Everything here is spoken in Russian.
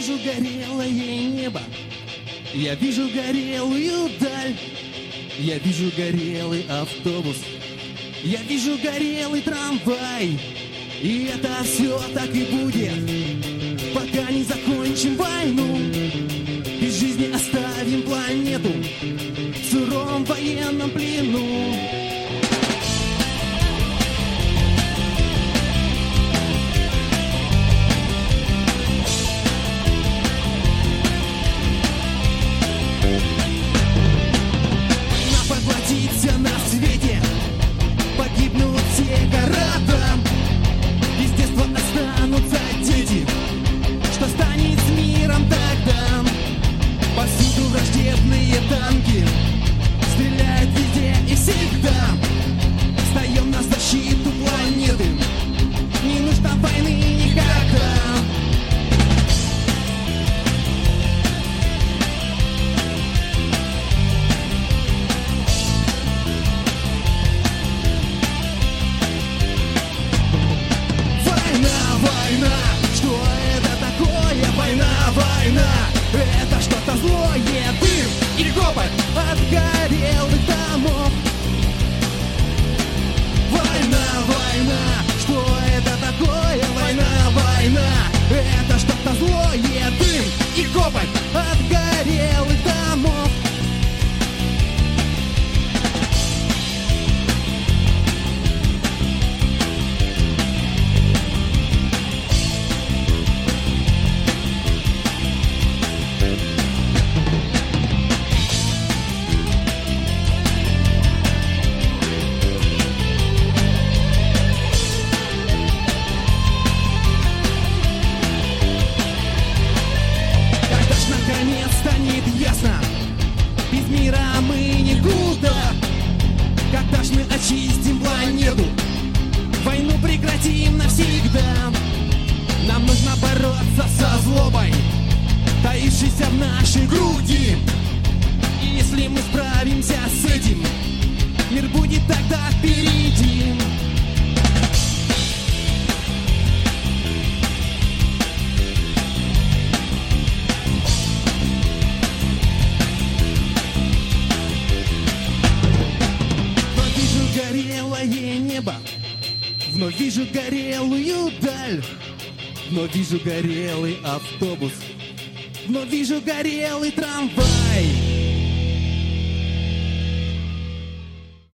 вижу горелое небо, я вижу горелую даль, я вижу горелый автобус, я вижу горелый трамвай. И это все так и будет, пока не закончим войну. Без жизни оставим планету в суровом военном плену. Война поглотит все на свете, погибнут все города. Без детства останутся дети. Что станет с миром тогда? Повсюду враждебные танки стреляют везде и всегда. Встаем на защиту планеты, не нужно войны никогда. Война, что это такое? Война, это что-то злое, дым или копоть от горелых домов. Война, что это такое? Война, это что-то злое, дым и копоть от горелых домов. Станет ясно, без мира мы никуда. Когда ж мы очистим планету, войну прекратим навсегда. Нам нужно бороться со злобой, таившейся в нашей груди. И если мы справимся с этим, мир будет тогда впереди. Горелое небо, вновь вижу горелую даль, вновь вижу горелый автобус, вновь вижу горелый трамвай.